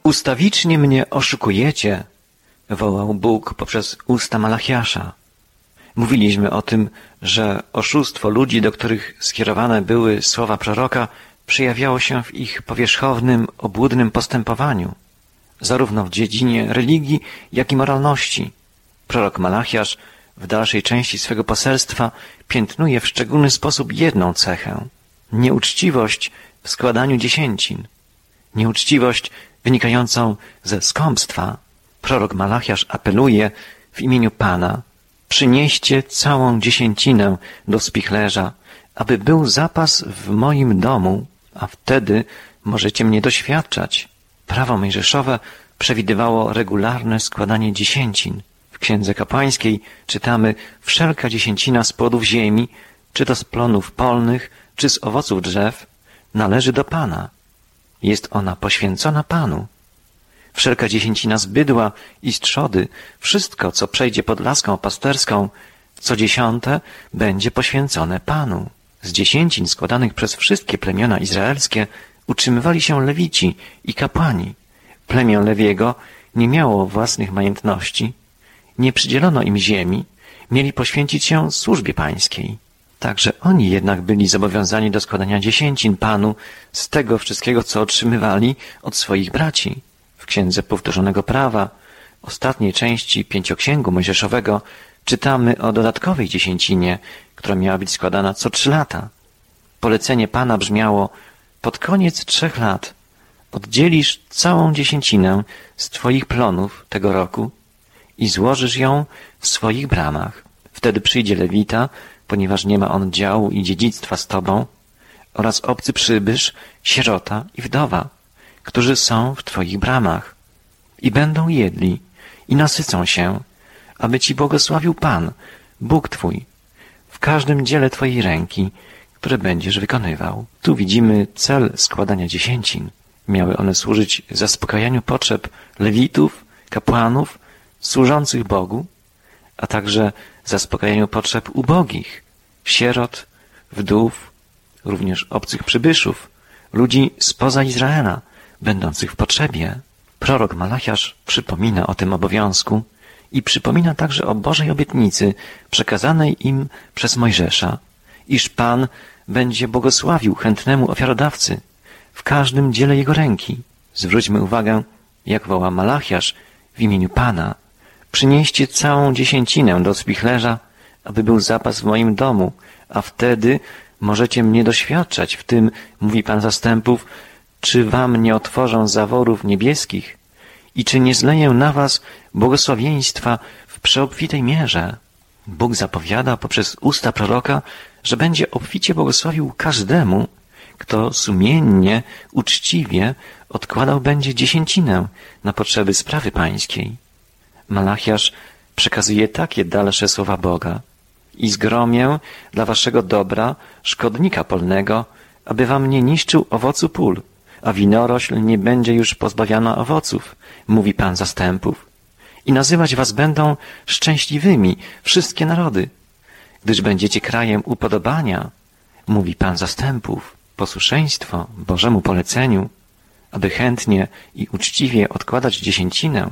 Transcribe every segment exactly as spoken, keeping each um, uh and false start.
Ustawicznie mnie oszukujecie, wołał Bóg poprzez usta Malachiasza. Mówiliśmy o tym, że oszustwo ludzi, do których skierowane były słowa proroka, przejawiało się w ich powierzchownym, obłudnym postępowaniu, zarówno w dziedzinie religii, jak i moralności. Prorok Malachiasz w dalszej części swego poselstwa piętnuje w szczególny sposób jedną cechę – nieuczciwość w składaniu dziesięcin. Nieuczciwość wynikającą ze skąpstwa. Prorok Malachiasz apeluje w imieniu Pana: przynieście całą dziesięcinę do spichlerza, aby był zapas w moim domu, a wtedy możecie mnie doświadczać. Prawo mojżeszowe przewidywało regularne składanie dziesięcin. W Księdze Kapłańskiej czytamy: wszelka dziesięcina z płodów ziemi, czy to z plonów polnych, czy z owoców drzew, należy do Pana. Jest ona poświęcona Panu. Wszelka dziesięcina z bydła i z trzody, wszystko, co przejdzie pod laską pasterską, co dziesiąte będzie poświęcone Panu. Z dziesięcin składanych przez wszystkie plemiona izraelskie utrzymywali się Lewici i kapłani. Plemię Lewiego nie miało własnych majątności, nie przydzielono im ziemi, mieli poświęcić się służbie pańskiej. Także oni jednak byli zobowiązani do składania dziesięcin Panu z tego wszystkiego, co otrzymywali od swoich braci. W Księdze Powtórzonego Prawa, ostatniej części Pięcioksięgu Mojżeszowego, czytamy o dodatkowej dziesięcinie, która miała być składana co trzy lata. Polecenie Pana brzmiało: pod koniec trzech lat oddzielisz całą dziesięcinę z Twoich plonów tego roku i złożysz ją w swoich bramach. Wtedy przyjdzie Lewita, ponieważ nie ma on działu i dziedzictwa z Tobą, oraz obcy przybysz, sierota i wdowa, którzy są w Twoich bramach, i będą jedli i nasycą się, aby Ci błogosławił Pan, Bóg Twój, w każdym dziele Twojej ręki, które będziesz wykonywał. Tu widzimy cel składania dziesięcin. Miały one służyć zaspokajaniu potrzeb lewitów, kapłanów, służących Bogu, a także zaspokajaniu potrzeb ubogich, sierot, wdów, również obcych przybyszów, ludzi spoza Izraela, będących w potrzebie. Prorok Malachiasz przypomina o tym obowiązku i przypomina także o Bożej obietnicy przekazanej im przez Mojżesza, iż Pan będzie błogosławił chętnemu ofiarodawcy w każdym dziele jego ręki. Zwróćmy uwagę, jak woła Malachiasz w imieniu Pana: przynieście całą dziesięcinę do spichlerza, aby był zapas w moim domu, a wtedy możecie mnie doświadczać w tym, mówi Pan zastępów, czy wam nie otworzą zaworów niebieskich i czy nie zleję na was błogosławieństwa w przeobfitej mierze. Bóg zapowiada poprzez usta proroka, że będzie obficie błogosławił każdemu, kto sumiennie, uczciwie odkładał będzie dziesięcinę na potrzeby sprawy pańskiej. Malachiasz przekazuje takie dalsze słowa Boga: i zgromię dla waszego dobra szkodnika polnego, aby wam nie niszczył owocu pól, a winorośl nie będzie już pozbawiana owoców, mówi Pan zastępów. I nazywać was będą szczęśliwymi wszystkie narody, gdyż będziecie krajem upodobania, mówi Pan zastępów. Posłuszeństwo Bożemu poleceniu, aby chętnie i uczciwie odkładać dziesięcinę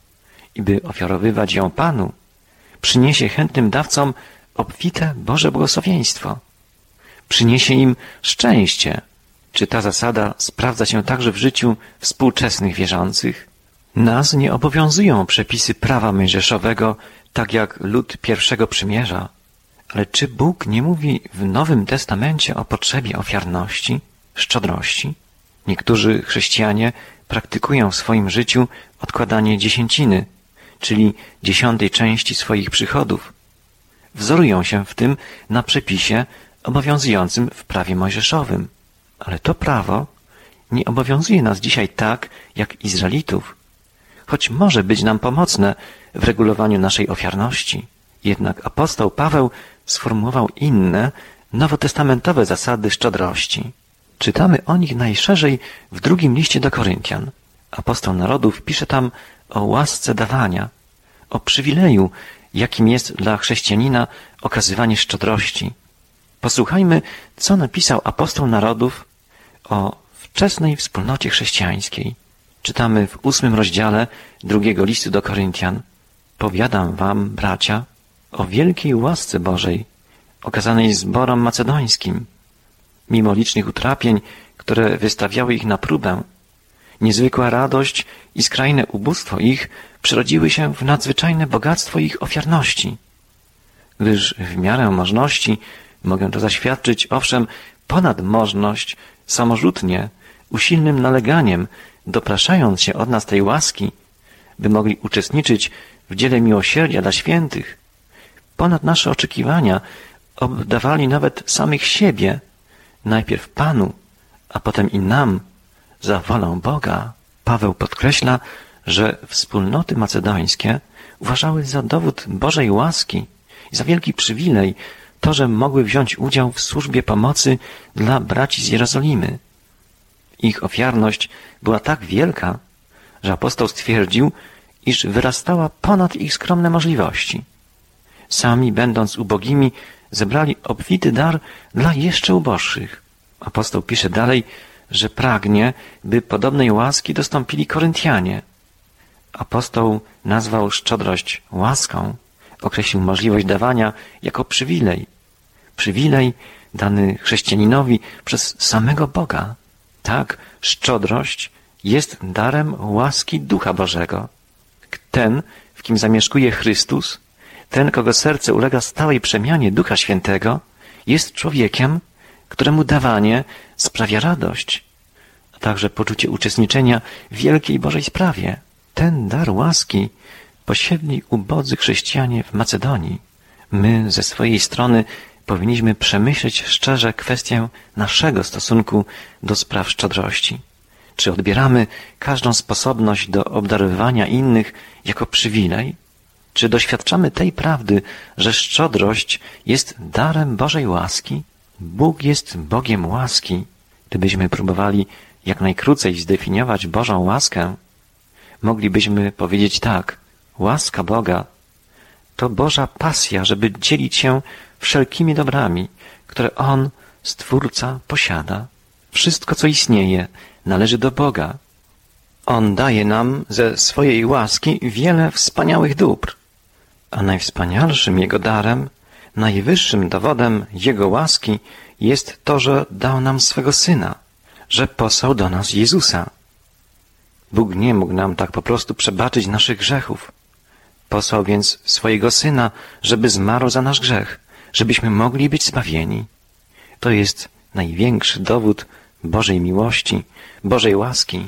i by ofiarowywać ją Panu, przyniesie chętnym dawcom obfite Boże błogosławieństwo. Przyniesie im szczęście. Czy ta zasada sprawdza się także w życiu współczesnych wierzących? Nas nie obowiązują przepisy prawa mojżeszowego, tak jak lud pierwszego przymierza. Ale czy Bóg nie mówi w Nowym Testamencie o potrzebie ofiarności, szczodrości? Niektórzy chrześcijanie praktykują w swoim życiu odkładanie dziesięciny, czyli dziesiątej części swoich przychodów. Wzorują się w tym na przepisie obowiązującym w prawie mojżeszowym. Ale to prawo nie obowiązuje nas dzisiaj tak, jak Izraelitów, choć może być nam pomocne w regulowaniu naszej ofiarności. Jednak apostoł Paweł sformułował inne, nowotestamentowe zasady szczodrości. Czytamy o nich najszerzej w drugim liście do Koryntian. Apostoł narodów pisze tam o łasce dawania, o przywileju, jakim jest dla chrześcijanina okazywanie szczodrości. Posłuchajmy, co napisał apostoł narodów o wczesnej wspólnocie chrześcijańskiej. Czytamy w ósmym rozdziale drugiego listu do Koryntian: powiadam wam, bracia, o wielkiej łasce Bożej, okazanej zborom macedońskim. Mimo licznych utrapień, które wystawiały ich na próbę, niezwykła radość i skrajne ubóstwo ich przerodziły się w nadzwyczajne bogactwo ich ofiarności. Gdyż w miarę możności mogę to zaświadczyć, owszem, ponad możność, samorzutnie, usilnym naleganiem, dopraszając się od nas tej łaski, by mogli uczestniczyć w dziele miłosierdzia dla świętych. Ponad nasze oczekiwania oddawali nawet samych siebie, najpierw Panu, a potem i nam, za wolą Boga. Paweł podkreśla, że wspólnoty macedońskie uważały za dowód Bożej łaski i za wielki przywilej to, że mogły wziąć udział w służbie pomocy dla braci z Jerozolimy. Ich ofiarność była tak wielka, że apostoł stwierdził, iż wyrastała ponad ich skromne możliwości. Sami, będąc ubogimi, zebrali obfity dar dla jeszcze uboższych. Apostoł pisze dalej, że pragnie, by podobnej łaski dostąpili Koryntianie. Apostoł nazwał szczodrość łaską, określił możliwość dawania jako przywilej. Przywilej dany chrześcijaninowi przez samego Boga. Tak, szczodrość jest darem łaski Ducha Bożego. Ten, w kim zamieszkuje Chrystus, ten, kogo serce ulega stałej przemianie Ducha Świętego, jest człowiekiem, któremu dawanie sprawia radość, a także poczucie uczestniczenia w wielkiej Bożej sprawie. Ten dar łaski posiedli ubodzy chrześcijanie w Macedonii. My ze swojej strony powinniśmy przemyśleć szczerze kwestię naszego stosunku do spraw szczodrości. Czy odbieramy każdą sposobność do obdarowywania innych jako przywilej? Czy doświadczamy tej prawdy, że szczodrość jest darem Bożej łaski? Bóg jest Bogiem łaski. Gdybyśmy próbowali jak najkrócej zdefiniować Bożą łaskę, moglibyśmy powiedzieć tak: łaska Boga to Boża pasja, żeby dzielić się wszelkimi dobrami, które On, Stwórca, posiada. Wszystko, co istnieje, należy do Boga. On daje nam ze swojej łaski wiele wspaniałych dóbr, a najwspanialszym Jego darem, najwyższym dowodem Jego łaski jest to, że dał nam swego Syna, że posłał do nas Jezusa. Bóg nie mógł nam tak po prostu przebaczyć naszych grzechów. Posłał więc swojego Syna, żeby zmarł za nasz grzech, żebyśmy mogli być zbawieni. To jest największy dowód Bożej miłości, Bożej łaski.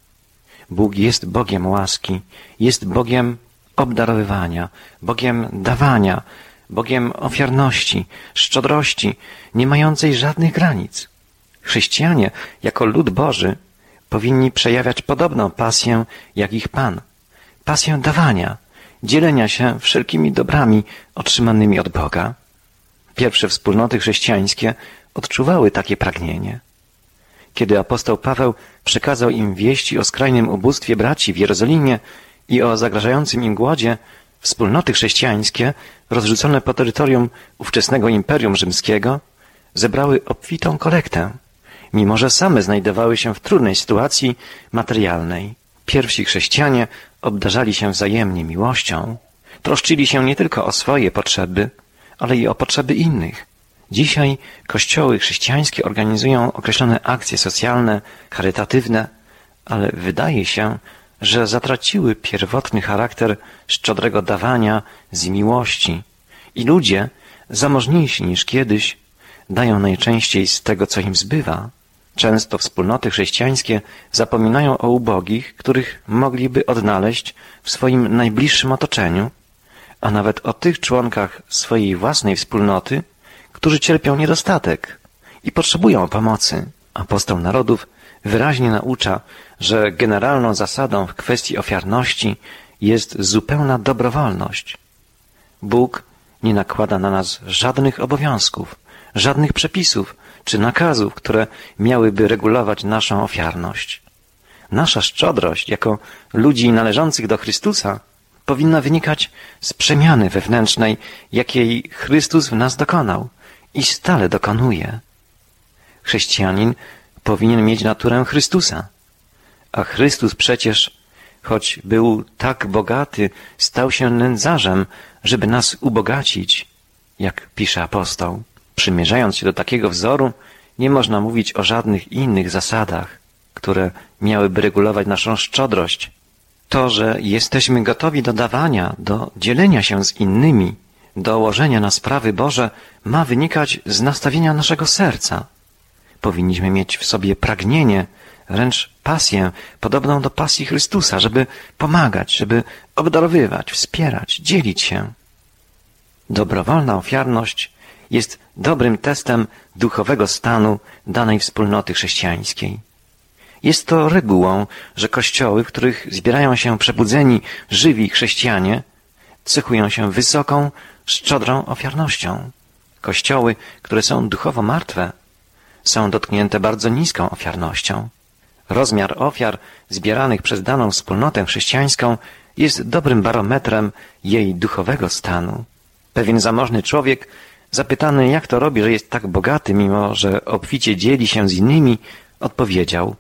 Bóg jest Bogiem łaski, jest Bogiem obdarowywania, Bogiem dawania, Bogiem ofiarności, szczodrości, nie mającej żadnych granic. Chrześcijanie, jako lud Boży, powinni przejawiać podobną pasję jak ich Pan. Pasję dawania, dzielenia się wszelkimi dobrami otrzymanymi od Boga. Pierwsze wspólnoty chrześcijańskie odczuwały takie pragnienie. Kiedy apostoł Paweł przekazał im wieści o skrajnym ubóstwie braci w Jerozolimie i o zagrażającym im głodzie, wspólnoty chrześcijańskie, rozrzucone po terytorium ówczesnego Imperium Rzymskiego, zebrały obfitą kolektę, mimo że same znajdowały się w trudnej sytuacji materialnej. Pierwsi chrześcijanie obdarzali się wzajemnie miłością, troszczyli się nie tylko o swoje potrzeby, ale i o potrzeby innych. Dzisiaj kościoły chrześcijańskie organizują określone akcje socjalne, charytatywne, ale wydaje się, że zatraciły pierwotny charakter szczodrego dawania z miłości i ludzie, zamożniejsi niż kiedyś, dają najczęściej z tego, co im zbywa. Często wspólnoty chrześcijańskie zapominają o ubogich, których mogliby odnaleźć w swoim najbliższym otoczeniu, a nawet o tych członkach swojej własnej wspólnoty, którzy cierpią niedostatek i potrzebują pomocy. Apostoł narodów wyraźnie naucza, że generalną zasadą w kwestii ofiarności jest zupełna dobrowolność. Bóg nie nakłada na nas żadnych obowiązków, żadnych przepisów czy nakazów, które miałyby regulować naszą ofiarność. Nasza szczodrość jako ludzi należących do Chrystusa powinna wynikać z przemiany wewnętrznej, jakiej Chrystus w nas dokonał i stale dokonuje. Chrześcijanin powinien mieć naturę Chrystusa, A Chrystus przecież, choć był tak bogaty, stał się nędzarzem, żeby nas ubogacić, jak pisze apostoł. Przymierzając się do takiego wzoru, nie można mówić o żadnych innych zasadach, które miałyby regulować naszą szczodrość. To, że jesteśmy gotowi do dawania, do dzielenia się z innymi, do łożenia na sprawy Boże, ma wynikać z nastawienia naszego serca. Powinniśmy mieć w sobie pragnienie, wręcz pasję, podobną do pasji Chrystusa, żeby pomagać, żeby obdarowywać, wspierać, dzielić się. Dobrowolna ofiarność jest dobrym testem duchowego stanu danej wspólnoty chrześcijańskiej. Jest to regułą, że kościoły, w których zbierają się przebudzeni, żywi chrześcijanie, cechują się wysoką, szczodrą ofiarnością. Kościoły, które są duchowo martwe, są dotknięte bardzo niską ofiarnością. Rozmiar ofiar zbieranych przez daną wspólnotę chrześcijańską jest dobrym barometrem jej duchowego stanu. Pewien zamożny człowiek, zapytany, jak to robi, że jest tak bogaty, mimo że obficie dzieli się z innymi, odpowiedział: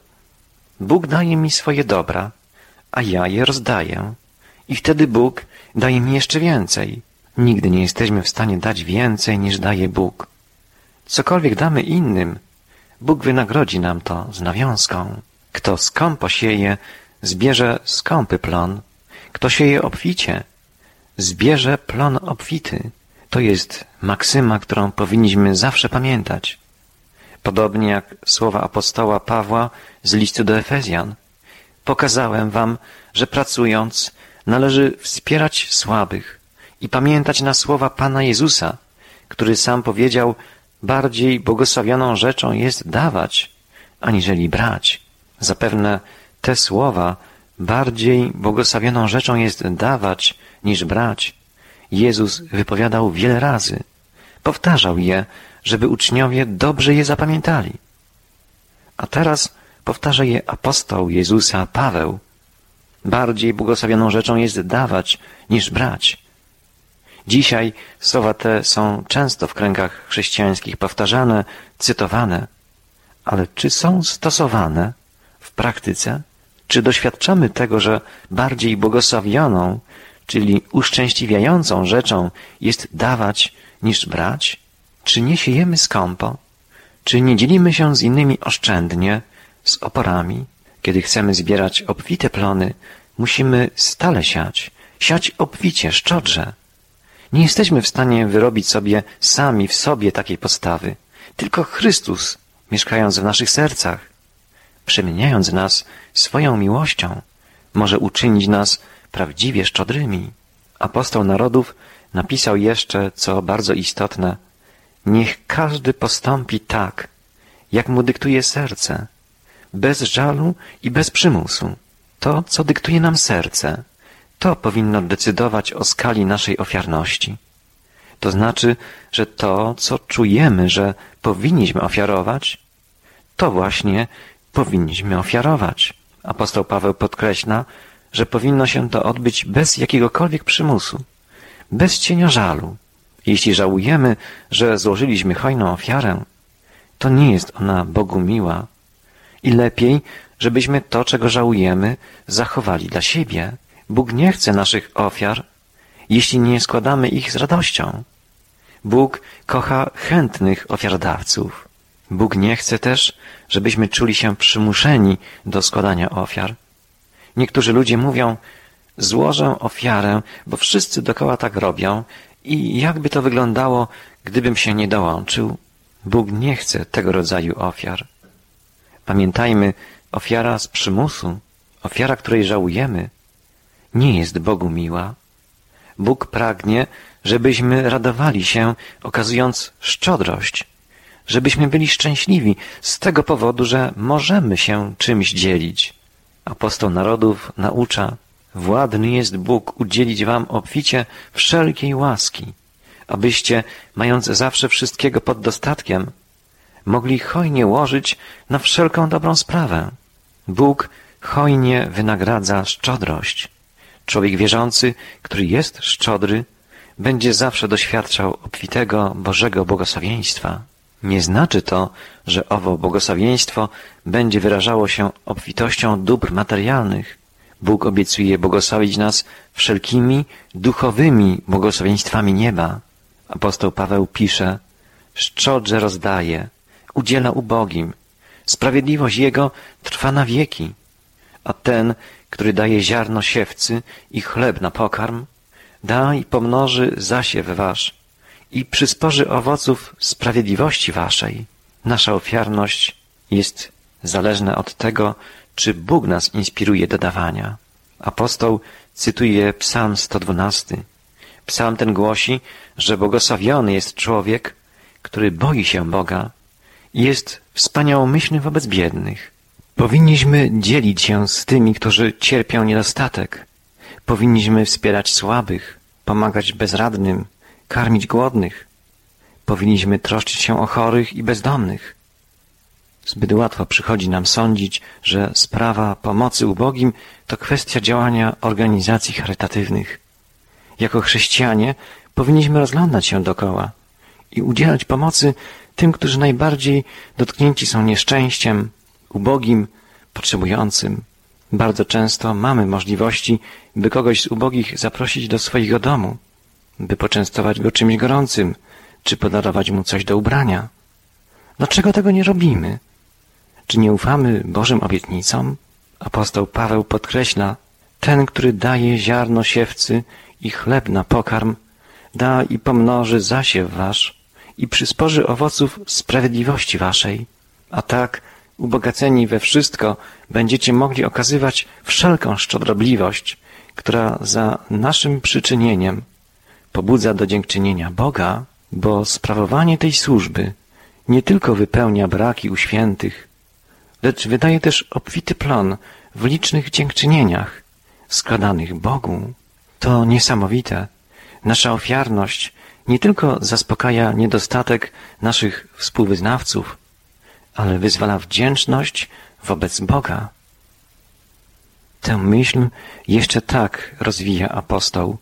Bóg daje mi swoje dobra, a ja je rozdaję. I wtedy Bóg daje mi jeszcze więcej. Nigdy nie jesteśmy w stanie dać więcej, niż daje Bóg. Cokolwiek damy innym, Bóg wynagrodzi nam to z nawiązką. Kto skąpo sieje, zbierze skąpy plon. Kto sieje obficie, zbierze plon obfity. To jest maksyma, którą powinniśmy zawsze pamiętać. Podobnie jak słowa apostoła Pawła z listu do Efezjan. Pokazałem wam, że pracując należy wspierać słabych i pamiętać na słowa Pana Jezusa, który sam powiedział: bardziej błogosławioną rzeczą jest dawać, aniżeli brać. Zapewne te słowa, bardziej błogosławioną rzeczą jest dawać, niż brać, Jezus wypowiadał wiele razy. Powtarzał je, żeby uczniowie dobrze je zapamiętali. A teraz powtarza je apostoł Jezusa Paweł. Bardziej błogosławioną rzeczą jest dawać, niż brać. Dzisiaj słowa te są często w kręgach chrześcijańskich powtarzane, cytowane, ale czy są stosowane w praktyce? Czy doświadczamy tego, że bardziej błogosławioną, czyli uszczęśliwiającą rzeczą jest dawać niż brać? Czy nie siejemy skąpo? Czy nie dzielimy się z innymi oszczędnie, z oporami? Kiedy chcemy zbierać obfite plony, musimy stale siać, siać obficie, szczodrze. Nie jesteśmy w stanie wyrobić sobie sami w sobie takiej postawy. Tylko Chrystus, mieszkając w naszych sercach, przemieniając nas swoją miłością, może uczynić nas prawdziwie szczodrymi. Apostoł narodów napisał jeszcze, co bardzo istotne: niech każdy postąpi tak, jak mu dyktuje serce, bez żalu i bez przymusu. To, co dyktuje nam serce, to powinno decydować o skali naszej ofiarności. To znaczy, że to, co czujemy, że powinniśmy ofiarować, to właśnie powinniśmy ofiarować. Apostoł Paweł podkreśla, że powinno się to odbyć bez jakiegokolwiek przymusu, bez cienia żalu. Jeśli żałujemy, że złożyliśmy hojną ofiarę, to nie jest ona Bogu miła i lepiej, żebyśmy to, czego żałujemy, zachowali dla siebie. Bóg nie chce naszych ofiar, jeśli nie składamy ich z radością. Bóg kocha chętnych ofiardawców. Bóg nie chce też, żebyśmy czuli się przymuszeni do składania ofiar. Niektórzy ludzie mówią: złożę ofiarę, bo wszyscy dookoła tak robią i jakby to wyglądało, gdybym się nie dołączył. Bóg nie chce tego rodzaju ofiar. Pamiętajmy, ofiara z przymusu, ofiara, której żałujemy, nie jest Bogu miła. Bóg pragnie, żebyśmy radowali się, okazując szczodrość, żebyśmy byli szczęśliwi z tego powodu, że możemy się czymś dzielić. Apostoł narodów naucza: władny jest Bóg udzielić wam obficie wszelkiej łaski, abyście, mając zawsze wszystkiego pod dostatkiem, mogli hojnie łożyć na wszelką dobrą sprawę. Bóg hojnie wynagradza szczodrość. Człowiek wierzący, który jest szczodry, będzie zawsze doświadczał obfitego Bożego błogosławieństwa. Nie znaczy to, że owo błogosławieństwo będzie wyrażało się obfitością dóbr materialnych. Bóg obiecuje błogosławić nas wszelkimi duchowymi błogosławieństwami nieba. Apostoł Paweł pisze: szczodrze rozdaje, udziela ubogim, sprawiedliwość Jego trwa na wieki, a ten, który daje ziarno siewcy i chleb na pokarm, da i pomnoży zasiew wasz i przysporzy owoców sprawiedliwości waszej. Nasza ofiarność jest zależna od tego, czy Bóg nas inspiruje do dawania. Apostoł cytuje Psalm sto dwunasty. Psalm ten głosi, że błogosławiony jest człowiek, który boi się Boga i jest wspaniałomyślny wobec biednych. Powinniśmy dzielić się z tymi, którzy cierpią niedostatek. Powinniśmy wspierać słabych, pomagać bezradnym, karmić głodnych. Powinniśmy troszczyć się o chorych i bezdomnych. Zbyt łatwo przychodzi nam sądzić, że sprawa pomocy ubogim to kwestia działania organizacji charytatywnych. Jako chrześcijanie powinniśmy rozglądać się dokoła i udzielać pomocy tym, którzy najbardziej dotknięci są nieszczęściem, ubogim, potrzebującym. Bardzo często mamy możliwości, by kogoś z ubogich zaprosić do swojego domu, by poczęstować go czymś gorącym, czy podarować mu coś do ubrania. Dlaczego tego nie robimy? Czy nie ufamy Bożym obietnicom? Apostoł Paweł podkreśla: ten, który daje ziarno siewcy i chleb na pokarm, da i pomnoży zasiew wasz i przysporzy owoców sprawiedliwości waszej. A tak, ubogaceni we wszystko, będziecie mogli okazywać wszelką szczodrobliwość, która za naszym przyczynieniem pobudza do dziękczynienia Boga, bo sprawowanie tej służby nie tylko wypełnia braki u świętych, lecz wydaje też obfity plon w licznych dziękczynieniach składanych Bogu. To niesamowite. Nasza ofiarność nie tylko zaspokaja niedostatek naszych współwyznawców, ale wyzwala wdzięczność wobec Boga. Tę myśl jeszcze tak rozwija apostoł.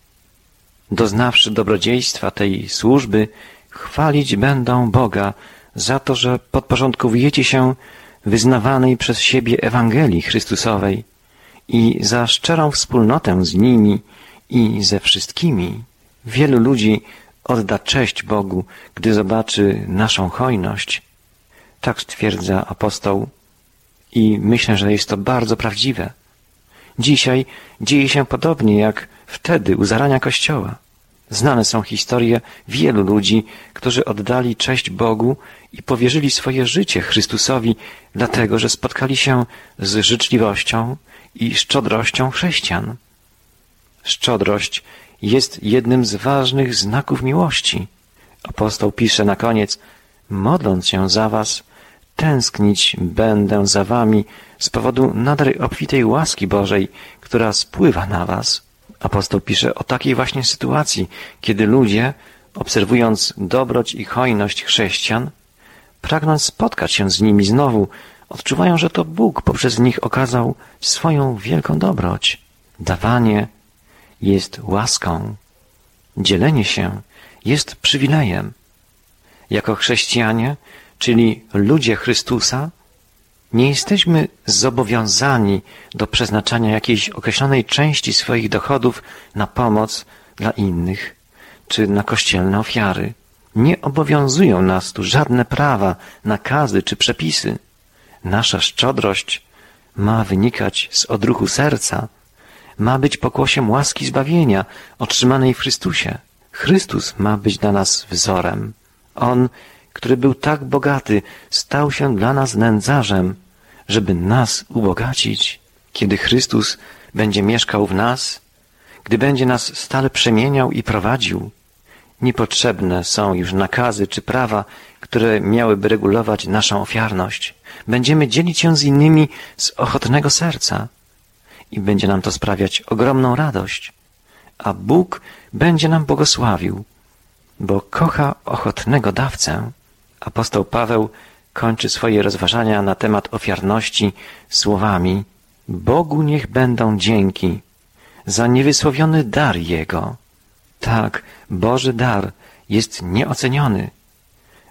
Doznawszy dobrodziejstwa tej służby, chwalić będą Boga za to, że podporządkowujecie się wyznawanej przez siebie Ewangelii Chrystusowej i za szczerą wspólnotę z nimi i ze wszystkimi. Wielu ludzi odda cześć Bogu, gdy zobaczy naszą hojność. Tak stwierdza apostoł i myślę, że jest to bardzo prawdziwe. Dzisiaj dzieje się podobnie jak wtedy u zarania Kościoła. Znane są historie wielu ludzi, którzy oddali cześć Bogu i powierzyli swoje życie Chrystusowi, dlatego że spotkali się z życzliwością i szczodrością chrześcijan. Szczodrość jest jednym z ważnych znaków miłości. Apostoł pisze na koniec: modląc się za was, tęsknić będę za wami z powodu nader obfitej łaski Bożej, która spływa na was. Apostoł pisze o takiej właśnie sytuacji, kiedy ludzie, obserwując dobroć i hojność chrześcijan, pragnąc spotkać się z nimi znowu, odczuwają, że to Bóg poprzez nich okazał swoją wielką dobroć. Dawanie jest łaską. Dzielenie się jest przywilejem. Jako chrześcijanie, czyli ludzie Chrystusa, nie jesteśmy zobowiązani do przeznaczania jakiejś określonej części swoich dochodów na pomoc dla innych czy na kościelne ofiary. Nie obowiązują nas tu żadne prawa, nakazy czy przepisy. Nasza szczodrość ma wynikać z odruchu serca, ma być pokłosiem łaski zbawienia otrzymanej w Chrystusie. Chrystus ma być dla nas wzorem. On, który był tak bogaty, stał się dla nas nędzarzem, żeby nas ubogacić. Kiedy Chrystus będzie mieszkał w nas, gdy będzie nas stale przemieniał i prowadził, niepotrzebne są już nakazy czy prawa, które miałyby regulować naszą ofiarność. Będziemy dzielić się z innymi z ochotnego serca i będzie nam to sprawiać ogromną radość, a Bóg będzie nam błogosławił, bo kocha ochotnego dawcę. Apostoł Paweł kończy swoje rozważania na temat ofiarności słowami: Bogu niech będą dzięki za niewysłowiony dar Jego. Tak, Boży dar jest nieoceniony.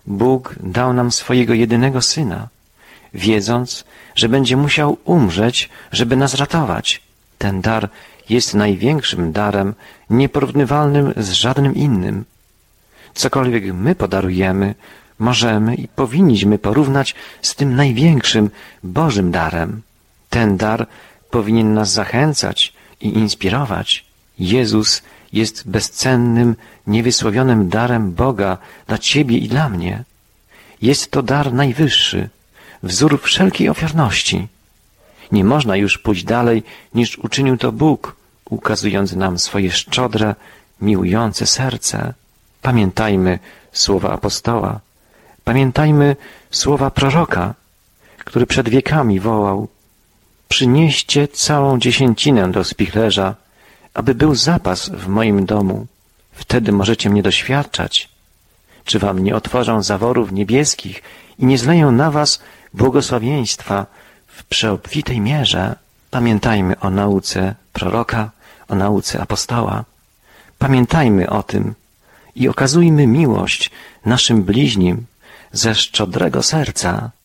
Bóg dał nam swojego jedynego Syna, wiedząc, że będzie musiał umrzeć, żeby nas ratować. Ten dar jest największym darem, nieporównywalnym z żadnym innym. Cokolwiek my podarujemy, możemy i powinniśmy porównać z tym największym Bożym darem. Ten dar powinien nas zachęcać i inspirować. Jezus jest bezcennym, niewysłowionym darem Boga dla Ciebie i dla mnie. Jest to dar najwyższy, wzór wszelkiej ofiarności. Nie można już pójść dalej, niż uczynił to Bóg, ukazując nam swoje szczodre, miłujące serce. Pamiętajmy słowa apostoła. Pamiętajmy słowa proroka, który przed wiekami wołał: przynieście całą dziesięcinę do spichlerza, aby był zapas w moim domu. Wtedy możecie mnie doświadczać. Czy wam nie otworzą zaworów niebieskich i nie zleją na was błogosławieństwa w przeobfitej mierze? Pamiętajmy o nauce proroka, o nauce apostoła. Pamiętajmy o tym i okazujmy miłość naszym bliźnim ze szczodrego serca.